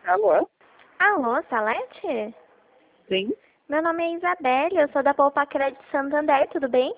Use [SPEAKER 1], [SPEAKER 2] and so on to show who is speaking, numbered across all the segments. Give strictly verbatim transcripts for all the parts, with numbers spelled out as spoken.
[SPEAKER 1] Alô?
[SPEAKER 2] Alô, Salete?
[SPEAKER 1] Sim?
[SPEAKER 2] Meu nome é Isabelle, eu sou da Poupa Crédito Santander, tudo bem?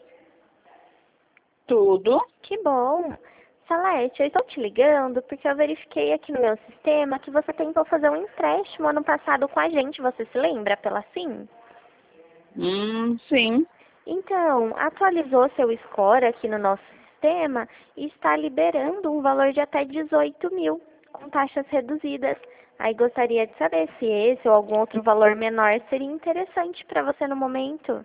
[SPEAKER 1] Tudo?
[SPEAKER 2] Que bom! Salete, eu estou te ligando porque eu verifiquei aqui no meu sistema que você tentou fazer um empréstimo ano passado com a gente, você se lembra pela Sim?
[SPEAKER 1] Hum, sim.
[SPEAKER 2] Então, atualizou seu score aqui no nosso sistema e está liberando um valor de até dezoito mil, com taxas reduzidas. Aí gostaria de saber se esse ou algum outro valor menor seria interessante para você no momento.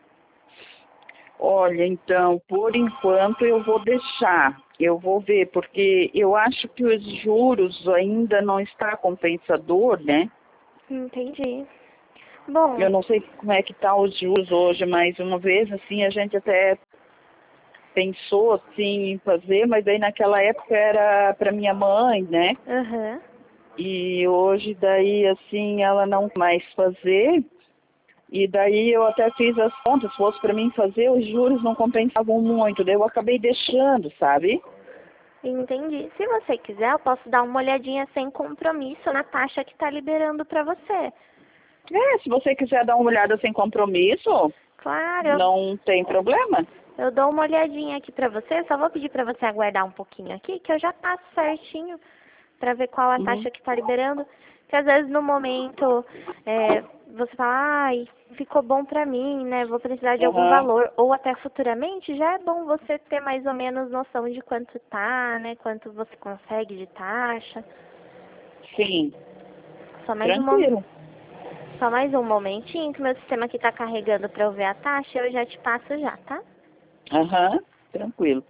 [SPEAKER 1] Olha, então, por enquanto eu vou deixar. Eu vou ver, porque eu acho que os juros ainda não está compensador, né?
[SPEAKER 2] Entendi.
[SPEAKER 1] Eu
[SPEAKER 2] Bom,
[SPEAKER 1] não sei como é que tá os juros hoje, mas uma vez assim a gente até pensou assim em fazer, mas aí naquela época era para minha mãe, né?
[SPEAKER 2] aham.
[SPEAKER 1] E hoje daí assim ela não mais fazer. E daí eu até fiz as contas, se fosse para mim fazer, os juros não compensavam muito, daí eu acabei deixando, sabe?
[SPEAKER 2] Entendi. Se você quiser, eu posso dar uma olhadinha sem compromisso na taxa que está liberando para você.
[SPEAKER 1] É, se você quiser dar uma olhada sem compromisso,
[SPEAKER 2] Claro, eu,
[SPEAKER 1] não tem problema.
[SPEAKER 2] eu dou uma olhadinha aqui para você. Só vou pedir para você aguardar um pouquinho aqui, que eu já passo certinho para ver qual a
[SPEAKER 1] Uhum.
[SPEAKER 2] taxa que está liberando. Porque às vezes no momento é, você fala, ai, ficou bom para mim, né? Vou precisar de algum
[SPEAKER 1] Aham,
[SPEAKER 2] valor. Ou até futuramente, já é bom você ter mais ou menos noção de quanto tá, né? Quanto você consegue de taxa.
[SPEAKER 1] sim,
[SPEAKER 2] Só mais um, mo-
[SPEAKER 1] tranquilo.
[SPEAKER 2] só mais um momentinho que meu sistema aqui tá carregando para eu ver a taxa, eu já te passo já, tá?
[SPEAKER 1] Aham, tranquilo.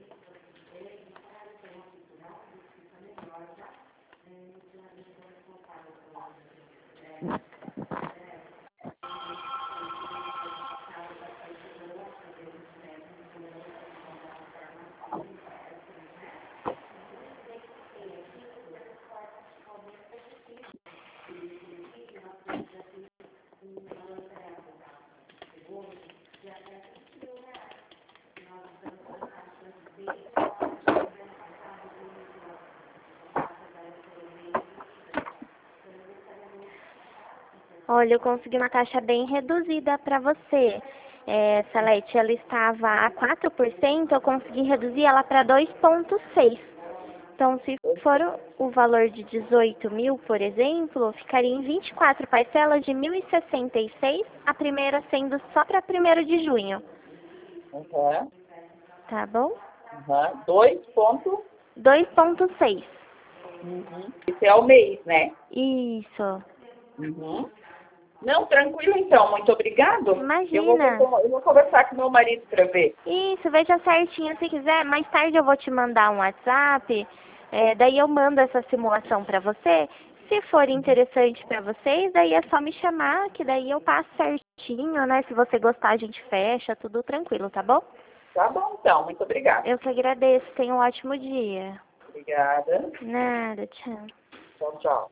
[SPEAKER 2] Olha, eu consegui uma taxa bem reduzida para você. É, Salete, ela estava a quatro por cento, eu consegui reduzir ela para dois vírgula seis por cento. Então, se for o o valor de dezoito mil, por exemplo, ficaria em vinte e quatro parcelas de mil e sessenta e seis, a primeira sendo só para primeiro de junho.
[SPEAKER 1] Aham,
[SPEAKER 2] Tá bom?
[SPEAKER 1] aham. Dois pontos.
[SPEAKER 2] dois vírgula seis.
[SPEAKER 1] Uhum. Esse é o mês, né?
[SPEAKER 2] Isso.
[SPEAKER 1] Uhum. Não, tranquilo então, muito obrigado. Eu vou, ver
[SPEAKER 2] Imagina.
[SPEAKER 1] com- eu vou conversar com meu marido para ver.
[SPEAKER 2] Isso, veja certinho se quiser. Mais tarde eu vou te mandar um WhatsApp. É, daí eu mando essa simulação para você. Se for interessante para vocês, daí é só me chamar, que daí eu passo certinho, né? Se você gostar, a gente fecha, tudo tranquilo, tá bom?
[SPEAKER 1] Tá bom então, muito obrigado.
[SPEAKER 2] Eu que agradeço. Tenha um ótimo dia.
[SPEAKER 1] Obrigada.
[SPEAKER 2] Nada, tchau.
[SPEAKER 1] Tchau, tchau.